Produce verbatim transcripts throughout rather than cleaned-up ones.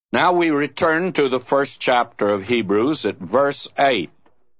Now we return to the first chapter of Hebrews at verse eight.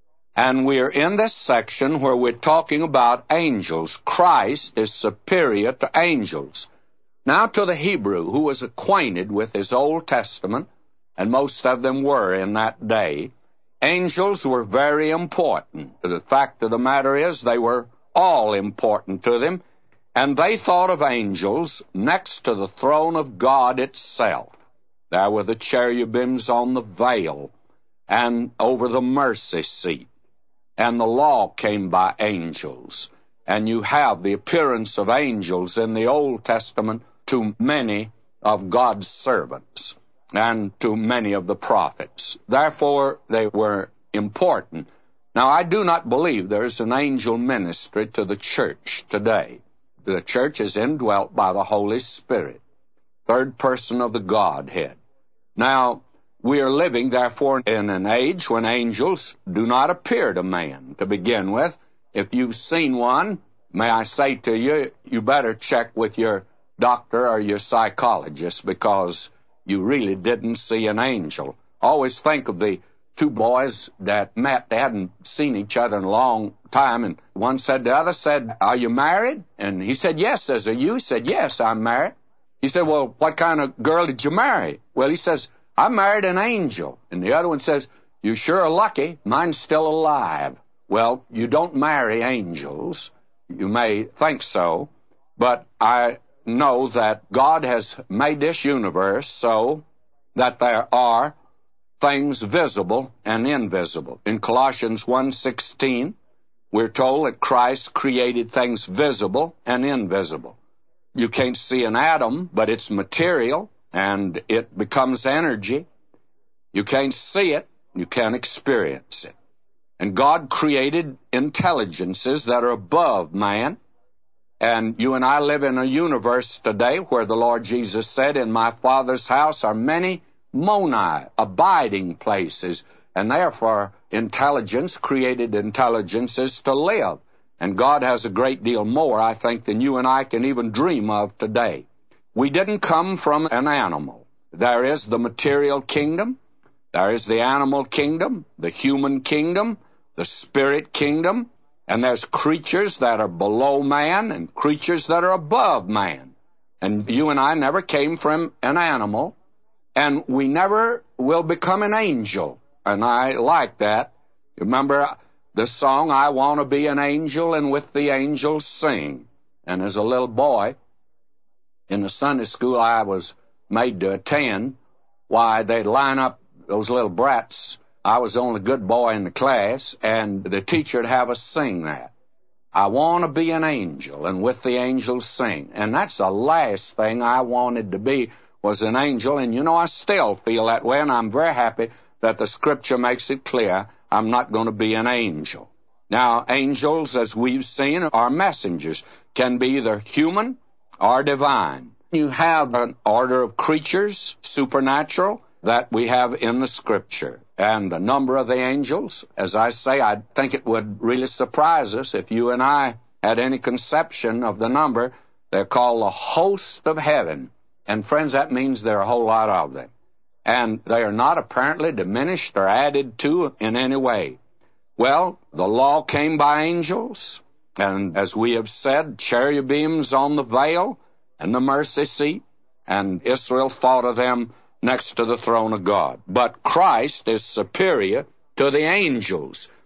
And we're in this section where we're talking about angels. Christ is superior to angels. Now to the Hebrew who was acquainted with his Old Testament, and most of them were in that day, angels were very important. The fact of the matter is they were all important to them, and they thought of angels next to the throne of God itself. There were the cherubims on the veil and over the mercy seat. And the law came by angels. And you have the appearance of angels in the Old Testament to many of God's servants and to many of the prophets. Therefore, they were important. Now, I do not believe there's an angel ministry to the church today. The church is indwelt by the Holy Spirit, third person of the Godhead. Now, we are living, therefore, in an age when angels do not appear to man to begin with. If you've seen one, may I say to you, you better check with your doctor or your psychologist, because you really didn't see an angel. Always think of the two boys that met. They hadn't seen each other in a long time, and one said, the other said, are you married? And he said, yes. Says, are you? He said, yes, I'm married. He said, well, what kind of girl did you marry? Well, he says, I married an angel. And the other one says, you sure are lucky. Mine's still alive. Well, you don't marry angels. You may think so, but I know that God has made this universe so that there are things visible and invisible. In Colossians one sixteen, we're told that Christ created things visible and invisible. You can't see an atom, but it's material, and it becomes energy. You can't see it, you can't experience it. And God created intelligences that are above man. And you and I live in a universe today where the Lord Jesus said, in my Father's house are many moni, abiding places, and therefore intelligence created intelligences to live. And God has a great deal more, I think, than you and I can even dream of today. We didn't come from an animal. There is the material kingdom, there is the animal kingdom, the human kingdom, the spirit kingdom, and there's creatures that are below man and creatures that are above man. And you and I never came from an animal, and we never will become an angel. And I like that. Remember the song, I Want to Be an Angel and With the Angels Sing. And as a little boy, in the Sunday school I was made to attend, why, they'd line up those little brats. I was the only good boy in the class, and the teacher would have us sing that. I want to be an angel, and with the angels sing. And that's the last thing I wanted to be, was an angel. And you know, I still feel that way, and I'm very happy that the Scripture makes it clear I'm not going to be an angel. Now, angels, as we've seen, are messengers, can be either human or divine. You have an order of creatures, supernatural, that we have in the Scripture. And the number of the angels, as I say, I think it would really surprise us if you and I had any conception of the number. They're called the host of heaven. And friends, that means there are a whole lot of them. And they are not apparently diminished or added to in any way. Well, the law came by angels, and as we have said, cherubims on the veil and the mercy seat, and Israel thought of them next to the throne of God. But Christ is superior to the angels.